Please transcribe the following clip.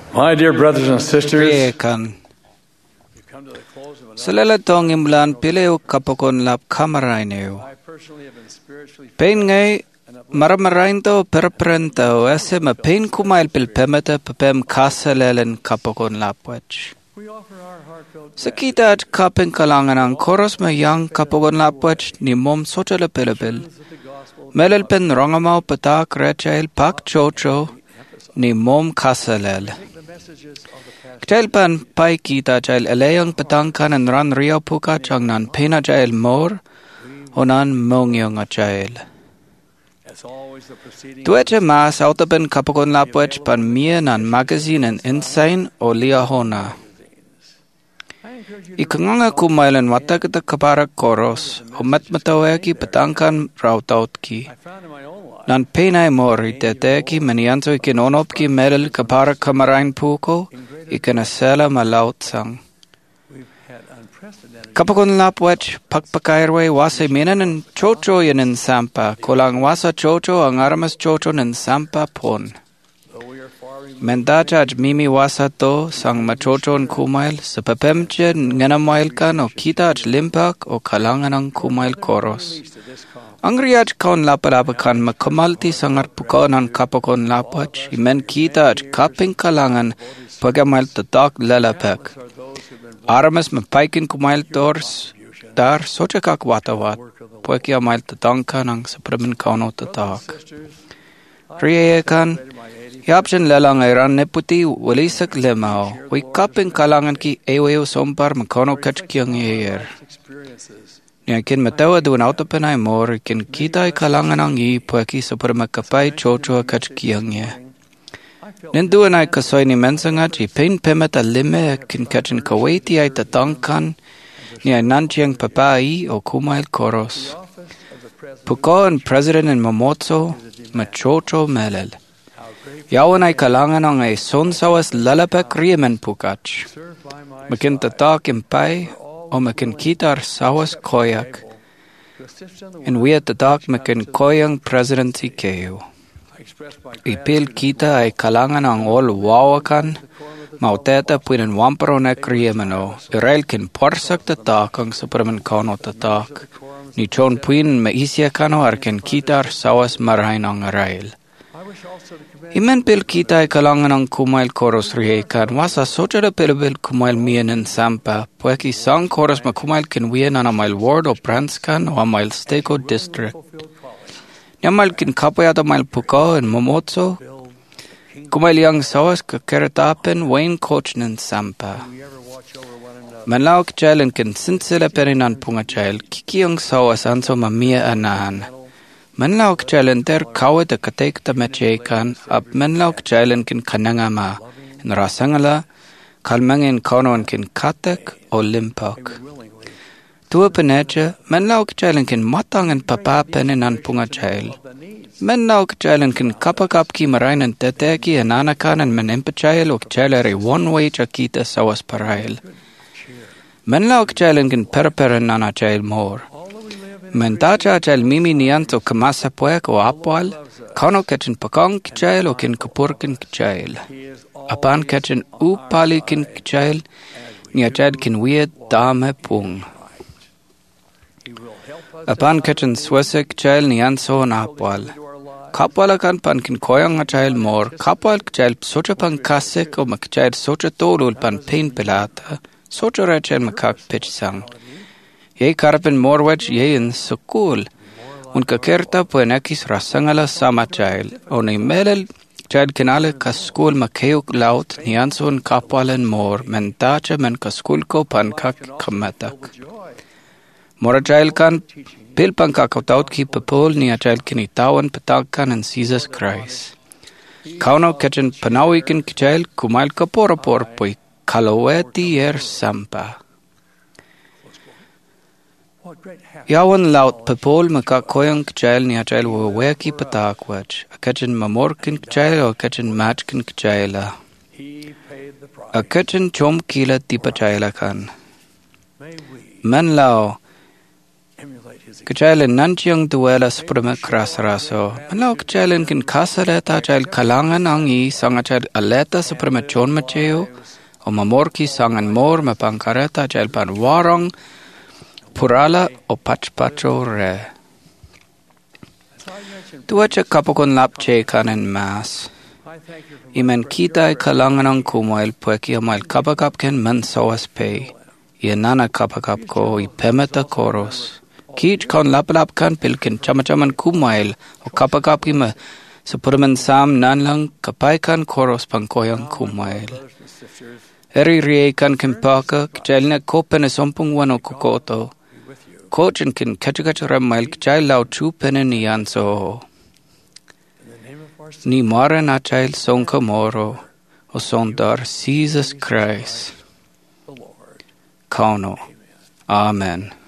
My dear brothers and sisters, Kan Salalatong imlan pileo kapokon lap kamaraineo. Pain ngay maramarainto perprento ese ma pain kumail pilpemeta pepem kasalelen kapokon lapwach. Sakita at kapeng kalangan ang koros ma yang kapokon lapwach ni mom sotala pilabil. Melel pen rongamau patak rechail pak chocho ni mom kasalel. Ktelpan pai kita jail elayang petangkan and ran ria puka chang nan pena jail mor honan mongyong a jail. Tueche mas autopen kapokon lapwech pan mie nan magazine and insane o lia hona. Ikanganga kumailan watakita kapara koros o matmataweki petangkan rautautki. Nan penai mori teteki manianto ikinonopki medel kapara kamarain puko ikanasela malautsang. Kapakon lapwech pakpakairwe wase minanan chocho yanin sampa kolang wasa chocho ang aramas chocho nan sampa pon. Mendachaj mimi wasa to sang machochon kumail sa pepemche nganamailkan o kitach limpak o kalangan ang kumail koros. Ang riyaj kaon lapalapakan makamalti sangar pukon ang kapakon lapwach imen kita at kaping kalangan pagamal tatak lalapek. Aramas mapaikin kumail tors dar sochakak watawat pueki amail tatangkan ang sapramin kauno tatak. Riyayakan yapshan lalang ayran neputi walisak lemao wi kaping kalangan ki ewayo sompar makauno kachkyang yayer. Niyakin matawa doon autopenay mor kin kita ay kalangan ang pueki sapramakapay chocho kachkyang ye. Ninduan ay kasoy ni mensangat ipain pemet alime kin kachin kawaiti ay tatangkan ni ay nanchiyang papai o kumail koros. Puko ang president ng Momotso, machocho melel. Yawan ay kalangan ang ay sonsawas lalapek riemen pukach. Makin tatak impay o makin kitar sawas koyak. And we at tatak makin koyang presidency kayo. Ipil kita ay kalangan ang all wawakan, mauteta puinen wamparo na kriyemano, irail kin porsak tatak ang supraman kono tatak, ni chon puinen maisya kano arkin kitar sawas marahin ang irail. Imen pil kita ay kalangan ang kumail koros riyekan, wasa sochada pilabil kumail miyanin sampa, pueki sang koros makumail kinwiyan ang amail ward o pranskan o amail steko district. Yamal kin kapayata mail puko en Momotso, kumail yang sawas kakeratapen Wayne Kochnen sampa. Manlaw kjailen kin sinsila perinan punga jail, kiki yang sawas anso mamia anahan. Manlaw kjailen ter kawet katekta mechekan, ab manlaw kjailen kin kanangama, en rasangala, kalmangin konoan kin katek o limpak. Tua penecha, manlaw kjailen kin matangan papa peninan punga jail. Manlaw kjailen kin kapakapki marainan teteki en anakanan menimpa jail o kjailere one-way chakita sawas parail. Manlaw kjailen kin perperen nana jail mor. Mentacha jail mimi nianto kamasa puek o apwal, kano kachin pakong kjail o kin kapurkin kjail. Apan kachin upali kin kjail, niya jail kin weird dame pung. Apan kachin swesek jail ni anso na apwal. Kapwala kan pan kin koyang a jail mor, kapwal jail socha pan kasek o mak jail socha tolul pan pain pelata, socha rachel makak pitchsang. Ye karpen morwech ye in sukul, un kakerta puenekis rasangala sama jail, o ni melel jail kinale kaskul makayuk laut ni anso un kapwalan mor, mentacha men kaskul ko pan kak kamatak. Mora jail kan pilpan kakautaut ki papol ni jail kinitawan patakan and Jesus Christ. Kauno kachin panawikin jail kumail kaporapor poi kalaweti sampa. Yawan laut papol makakoyang jail ni jail waweki patakwach. Kachin mamorkin jail o kachin matchkin jaila. A kachin chom kila tipa jaila kan. Man lao Kajailan nantiang duela supreme krasraso. Malau kajailan kin kasaleta jail kalangan angi sanga jail aleta supreme chon macheo. O mamorki sangan mor mapangkareta jail pan warong purala o pachpacho re. Tuacha kapokon lapche kanen mas. Imen kita kalangan ang kumail pueki amail kapakap ken man soas pay. Ianana kapakap ko ipemeta koros. Kich kon lapalap kan pilkin chamachaman kumail o kapakap kima sa puraman sam nanlang kapaikan koros pangkoyang kumail. Eri riye kan kimpaka kjail na kopen e sompung wano kukoto. Kochin kin kachakacharam mail kjail lau chupene ni anso. Ni mara na jail sonka moro o sondar Jesus Christ. Kauno. Amen.